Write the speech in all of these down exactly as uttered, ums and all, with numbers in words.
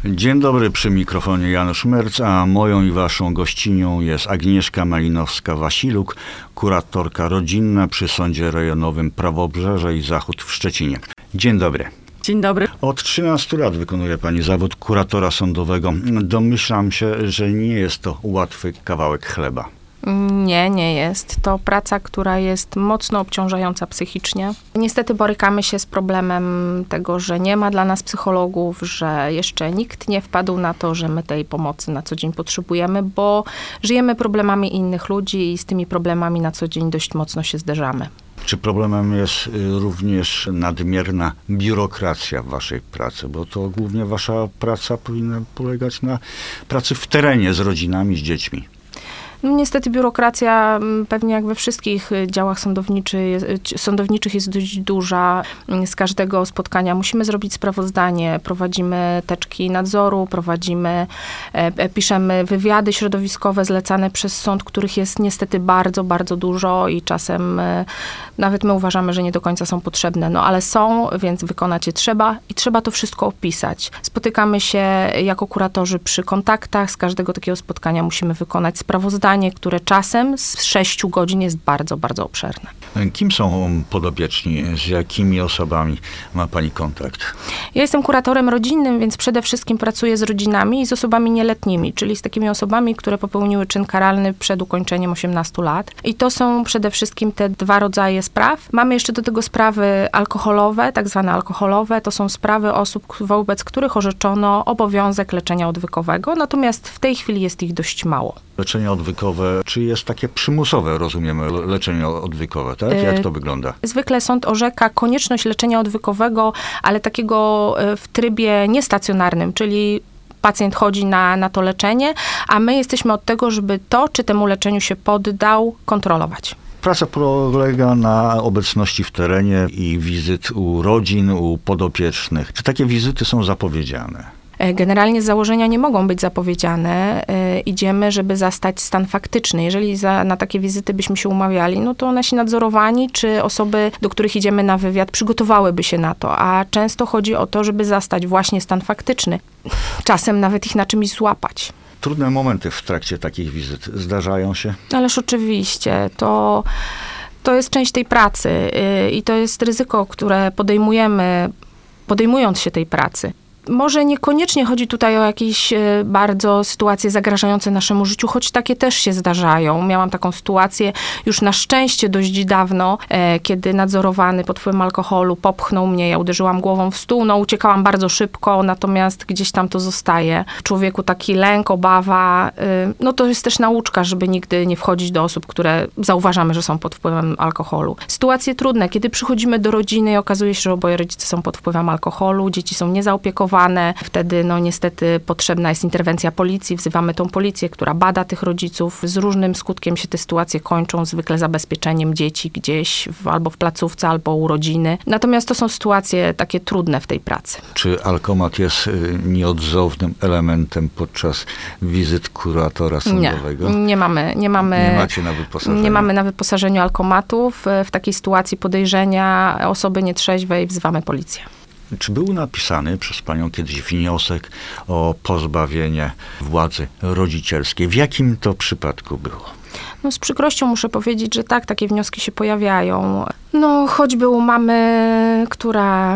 Dzień dobry, przy mikrofonie Janusz Merc, a moją i waszą gościnią jest Agnieszka Malinowska-Wasiluk, kuratorka rodzinna przy Sądzie Rejonowym Prawobrzeże i Zachód w Szczecinie. Dzień dobry. Dzień dobry. Od trzynastu lat wykonuje pani zawód kuratora sądowego. Domyślam się, że nie jest to łatwy kawałek chleba. Nie, nie jest. To praca, która jest mocno obciążająca psychicznie. Niestety borykamy się z problemem tego, że nie ma dla nas psychologów, że jeszcze nikt nie wpadł na to, że my tej pomocy na co dzień potrzebujemy, bo żyjemy problemami innych ludzi i z tymi problemami na co dzień dość mocno się zderzamy. Czy problemem jest również nadmierna biurokracja w waszej pracy? Bo to głównie wasza praca powinna polegać na pracy w terenie z rodzinami, z dziećmi. No, niestety biurokracja pewnie jak we wszystkich działach sądowniczy, sądowniczych jest dość duża. Z każdego spotkania musimy zrobić sprawozdanie, prowadzimy teczki nadzoru, prowadzimy, e, piszemy wywiady środowiskowe zlecane przez sąd, których jest niestety bardzo, bardzo dużo i czasem e, nawet my uważamy, że nie do końca są potrzebne, no ale są, więc wykonać je trzeba i trzeba to wszystko opisać. Spotykamy się jako kuratorzy przy kontaktach, z każdego takiego spotkania musimy wykonać sprawozdanie, które czasem z sześciu godzin jest bardzo, bardzo obszerne. Kim są podopieczni? Z jakimi osobami ma pani kontakt? Ja jestem kuratorem rodzinnym, więc przede wszystkim pracuję z rodzinami i z osobami nieletnimi, czyli z takimi osobami, które popełniły czyn karalny przed ukończeniem osiemnastu lat. I to są przede wszystkim te dwa rodzaje spraw. Mamy jeszcze do tego sprawy alkoholowe, tak zwane alkoholowe. To są sprawy osób, wobec których orzeczono obowiązek leczenia odwykowego, natomiast w tej chwili jest ich dość mało. Leczenie odwykowe, czy jest takie przymusowe, rozumiemy, leczenie odwykowe, tak? Jak to wygląda? Zwykle sąd orzeka konieczność leczenia odwykowego, ale takiego w trybie niestacjonarnym, czyli pacjent chodzi na, na to leczenie, a my jesteśmy od tego, żeby to, czy temu leczeniu się poddał, kontrolować. Praca polega na obecności w terenie i wizyt u rodzin, u podopiecznych. Czy takie wizyty są zapowiedziane? Generalnie z założenia nie mogą być zapowiedziane. Yy, idziemy, żeby zastać stan faktyczny. Jeżeli za, na takie wizyty byśmy się umawiali, no to nasi nadzorowani czy osoby, do których idziemy na wywiad, przygotowałyby się na to. A często chodzi o to, żeby zastać właśnie stan faktyczny. Czasem nawet ich na czymś złapać. Trudne momenty w trakcie takich wizyt zdarzają się? Ależ oczywiście. To, to jest część tej pracy yy, i to jest ryzyko, które podejmujemy, podejmując się tej pracy. Może niekoniecznie chodzi tutaj o jakieś bardzo sytuacje zagrażające naszemu życiu, choć takie też się zdarzają. Miałam taką sytuację już na szczęście dość dawno, kiedy nadzorowany pod wpływem alkoholu popchnął mnie, ja uderzyłam głową w stół, no uciekałam bardzo szybko, natomiast gdzieś tam to zostaje. W człowieku taki lęk, obawa, no to jest też nauczka, żeby nigdy nie wchodzić do osób, które zauważamy, że są pod wpływem alkoholu. Sytuacje trudne, kiedy przychodzimy do rodziny i okazuje się, że oboje rodzice są pod wpływem alkoholu, dzieci są niezaopiekowane. Wtedy no niestety potrzebna jest interwencja policji. Wzywamy tą policję, która bada tych rodziców. Z różnym skutkiem się te sytuacje kończą, zwykle zabezpieczeniem dzieci gdzieś w, albo w placówce, albo u rodziny. Natomiast to są sytuacje takie trudne w tej pracy. Czy alkomat jest nieodzownym elementem podczas wizyt kuratora sądowego? Nie, nie mamy. Nie, mamy, nie macie na wyposażeniu? Nie mamy na wyposażeniu alkomatów. W takiej sytuacji podejrzenia osoby nietrzeźwej wzywamy policję. Czy był napisany przez panią kiedyś wniosek o pozbawienie władzy rodzicielskiej? W jakim to przypadku było? No z przykrością muszę powiedzieć, że tak, takie wnioski się pojawiają. No choćby u mamy, która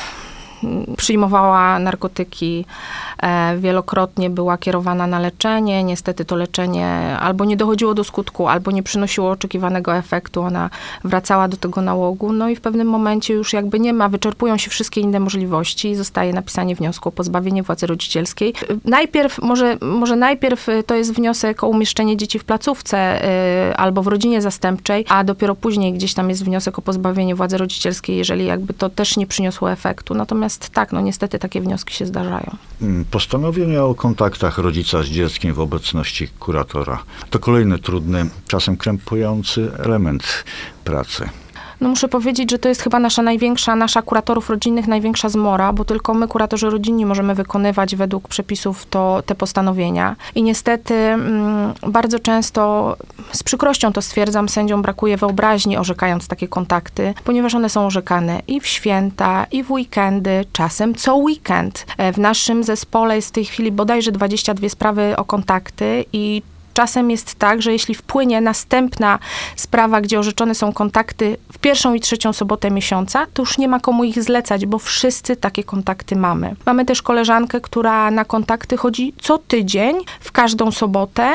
przyjmowała narkotyki, e, wielokrotnie była kierowana na leczenie. Niestety to leczenie albo nie dochodziło do skutku, albo nie przynosiło oczekiwanego efektu. Ona wracała do tego nałogu, no i w pewnym momencie już jakby nie ma, wyczerpują się wszystkie inne możliwości i zostaje napisanie wniosku o pozbawienie władzy rodzicielskiej. Najpierw, może, może najpierw to jest wniosek o umieszczenie dzieci w placówce y, albo w rodzinie zastępczej, a dopiero później gdzieś tam jest wniosek o pozbawienie władzy rodzicielskiej, jeżeli jakby to też nie przyniosło efektu. Natomiast tak, no niestety takie wnioski się zdarzają. Postanowienie o kontaktach rodzica z dzieckiem w obecności kuratora to kolejny trudny, czasem krępujący element pracy. No muszę powiedzieć, że to jest chyba nasza największa, nasza kuratorów rodzinnych największa zmora, bo tylko my, kuratorzy rodzinni, możemy wykonywać według przepisów to, te postanowienia. I niestety mm, bardzo często, z przykrością to stwierdzam, sędziom brakuje wyobraźni orzekając takie kontakty, ponieważ one są orzekane i w święta, i w weekendy, czasem co weekend. W naszym zespole jest w tej chwili bodajże dwadzieścia dwie sprawy o kontakty i czasem jest tak, że jeśli wpłynie następna sprawa, gdzie orzeczone są kontakty w pierwszą i trzecią sobotę miesiąca, to już nie ma komu ich zlecać, bo wszyscy takie kontakty mamy. Mamy też koleżankę, która na kontakty chodzi co tydzień, w każdą sobotę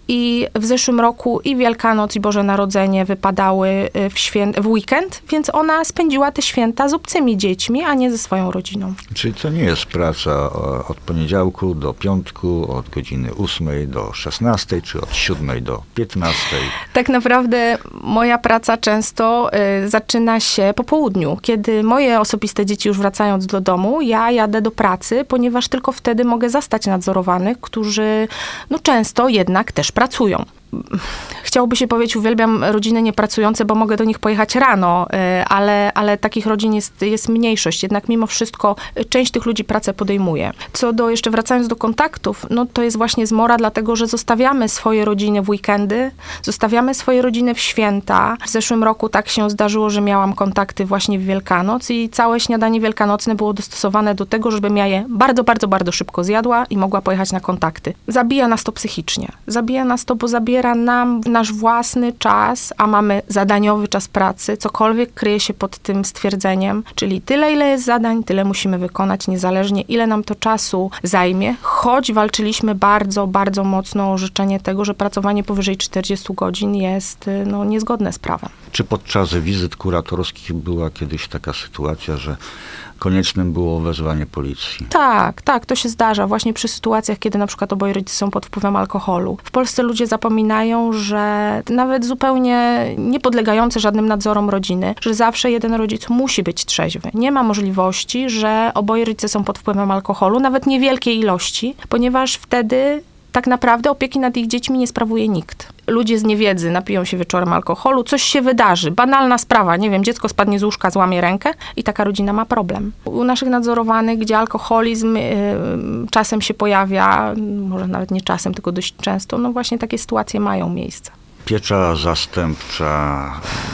i w zeszłym roku i Wielkanoc, i Boże Narodzenie wypadały w, świę- w weekend, więc ona spędziła te święta z obcymi dziećmi, a nie ze swoją rodziną. Czyli to nie jest praca o- od poniedziałku do piątku, od godziny ósmej do szesnastej, czy od siódmej do piętnastej? Tak naprawdę moja praca często y, zaczyna się po południu, kiedy moje osobiste dzieci już wracając do domu, ja jadę do pracy, ponieważ tylko wtedy mogę zastać nadzorowanych, którzy no, często jednak też pracują. Chciałoby się powiedzieć, uwielbiam rodziny niepracujące, bo mogę do nich pojechać rano, ale, ale takich rodzin jest, jest mniejszość. Jednak mimo wszystko część tych ludzi pracę podejmuje. Co do, jeszcze wracając do kontaktów, no to jest właśnie zmora, dlatego że zostawiamy swoje rodziny w weekendy, zostawiamy swoje rodziny w święta. W zeszłym roku tak się zdarzyło, że miałam kontakty właśnie w Wielkanoc i całe śniadanie wielkanocne było dostosowane do tego, żebym ja je bardzo, bardzo, bardzo szybko zjadła i mogła pojechać na kontakty. Zabija nas to psychicznie. Zabija nas to, bo zabiera nam nasz własny czas, a mamy zadaniowy czas pracy, cokolwiek kryje się pod tym stwierdzeniem, czyli tyle, ile jest zadań, tyle musimy wykonać, niezależnie ile nam to czasu zajmie, choć walczyliśmy bardzo, bardzo mocno o orzeczenie tego, że pracowanie powyżej czterdziestu godzin jest no, niezgodne z prawem. Czy podczas wizyt kuratorskich była kiedyś taka sytuacja, że koniecznym było wezwanie policji? Tak, tak, to się zdarza właśnie przy sytuacjach, kiedy na przykład oboje rodzice są pod wpływem alkoholu. W Polsce ludzie zapominają, że nawet zupełnie nie podlegające żadnym nadzorom rodziny, że zawsze jeden rodzic musi być trzeźwy. Nie ma możliwości, że oboje rodzice są pod wpływem alkoholu, nawet niewielkiej ilości, ponieważ wtedy tak naprawdę opieki nad ich dziećmi nie sprawuje nikt. Ludzie z niewiedzy napiją się wieczorem alkoholu, coś się wydarzy, banalna sprawa, nie wiem, dziecko spadnie z łóżka, złamie rękę i taka rodzina ma problem. U naszych nadzorowanych, gdzie alkoholizm y, czasem się pojawia, może nawet nie czasem, tylko dość często, no właśnie takie sytuacje mają miejsce. Piecza zastępcza,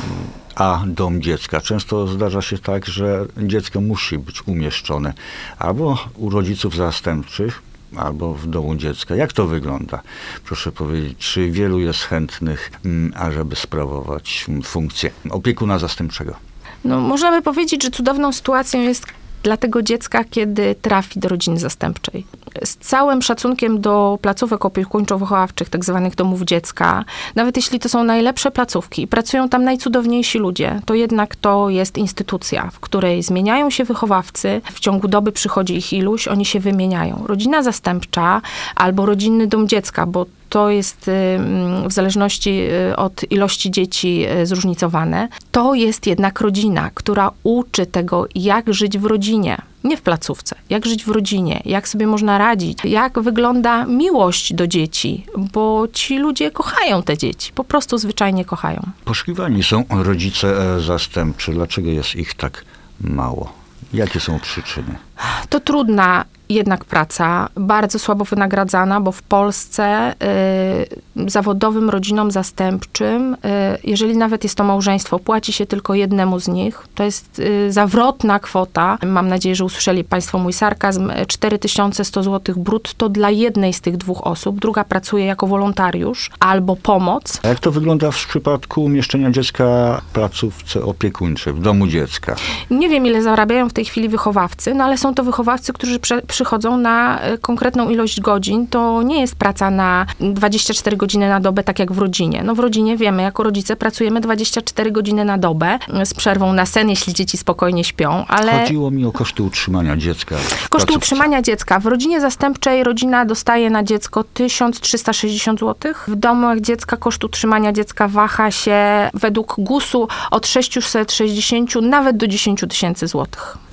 a dom dziecka. Często zdarza się tak, że dziecko musi być umieszczone albo u rodziców zastępczych, albo w domu dziecka. Jak to wygląda? Proszę powiedzieć, czy wielu jest chętnych, ażeby sprawować funkcję opiekuna zastępczego? No, można by powiedzieć, że cudowną sytuacją jest dla tego dziecka, kiedy trafi do rodziny zastępczej. Z całym szacunkiem do placówek opiekuńczo-wychowawczych, tak zwanych domów dziecka, nawet jeśli to są najlepsze placówki i pracują tam najcudowniejsi ludzie, to jednak to jest instytucja, w której zmieniają się wychowawcy, w ciągu doby przychodzi ich iluś, oni się wymieniają. Rodzina zastępcza albo rodzinny dom dziecka, bo to jest w zależności od ilości dzieci zróżnicowane, to jest jednak rodzina, która uczy tego, jak żyć w rodzinie. Nie w placówce, jak żyć w rodzinie, jak sobie można radzić, jak wygląda miłość do dzieci, bo ci ludzie kochają te dzieci, po prostu zwyczajnie kochają. Poszukiwani są rodzice zastępczy. Dlaczego jest ich tak mało? Jakie są przyczyny? To trudna jednak praca, bardzo słabo wynagradzana, bo w Polsce y, zawodowym rodzinom zastępczym, y, jeżeli nawet jest to małżeństwo, płaci się tylko jednemu z nich. To jest y, zawrotna kwota. Mam nadzieję, że usłyszeli Państwo mój sarkazm. cztery tysiące sto złotych brutto dla jednej z tych dwóch osób. Druga pracuje jako wolontariusz albo pomoc. A jak to wygląda w przypadku umieszczenia dziecka w placówce opiekuńczej, w domu dziecka? Nie wiem, ile zarabiają w tej chwili wychowawcy, no ale są to wychowawcy, którzy prze, przychodzą na konkretną ilość godzin. To nie jest praca na dwadzieścia cztery godziny na dobę, tak jak w rodzinie. No w rodzinie wiemy, jako rodzice pracujemy dwadzieścia cztery godziny na dobę, z przerwą na sen, jeśli dzieci spokojnie śpią, ale... Chodziło mi o koszty utrzymania dziecka. Koszty utrzymania dziecka. W rodzinie zastępczej rodzina dostaje na dziecko tysiąc trzysta sześćdziesiąt złotych. W domach dziecka koszt utrzymania dziecka waha się według gusu od sześćset sześćdziesiąt nawet do dziesięć tysięcy złotych.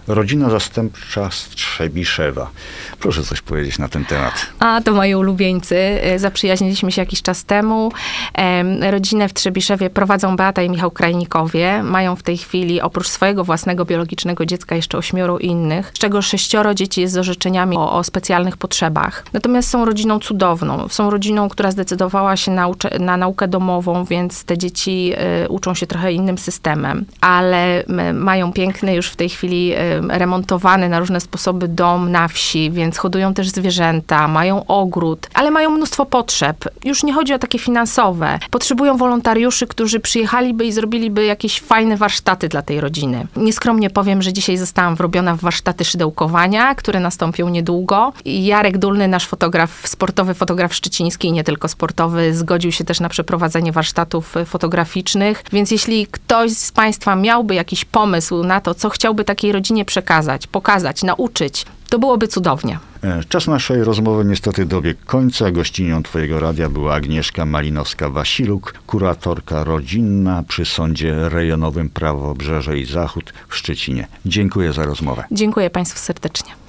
Rodzina zastępcza z Trzebiszewa. Proszę coś powiedzieć na ten temat. A, to moi ulubieńcy. Zaprzyjaźniliśmy się jakiś czas temu. Em, Rodzinę w Trzebiszewie prowadzą Beata i Michał Krajnikowie. Mają w tej chwili oprócz swojego własnego biologicznego dziecka jeszcze ośmioro innych, z czego sześcioro dzieci jest z orzeczeniami o, o specjalnych potrzebach. Natomiast są rodziną cudowną. Są rodziną, która zdecydowała się na, ucze- na naukę domową, więc te dzieci y, uczą się trochę innym systemem. Ale y, mają piękny już w tej chwili y, remontowany na różne sposoby dom na wsi, więc hodują też zwierzęta, mają ogród, ale mają mnóstwo potrzeb. Już nie chodzi o takie finansowe. Potrzebują wolontariuszy, którzy przyjechaliby i zrobiliby jakieś fajne warsztaty dla tej rodziny. Nieskromnie powiem, że dzisiaj zostałam wrobiona w warsztaty szydełkowania, które nastąpią niedługo. I Jarek Dulny, nasz fotograf, sportowy fotograf szczeciński i nie tylko sportowy, zgodził się też na przeprowadzenie warsztatów fotograficznych. Więc jeśli ktoś z Państwa miałby jakiś pomysł na to, co chciałby takiej rodzinie przekazać, pokazać, nauczyć, to byłoby cudownie. E, Czas naszej rozmowy niestety dobiegł końca. Gościnią Twojego radia była Agnieszka Malinowska-Wasiluk, kuratorka rodzinna przy Sądzie Rejonowym Prawobrzeże i Zachód w Szczecinie. Dziękuję za rozmowę. Dziękuję Państwu serdecznie.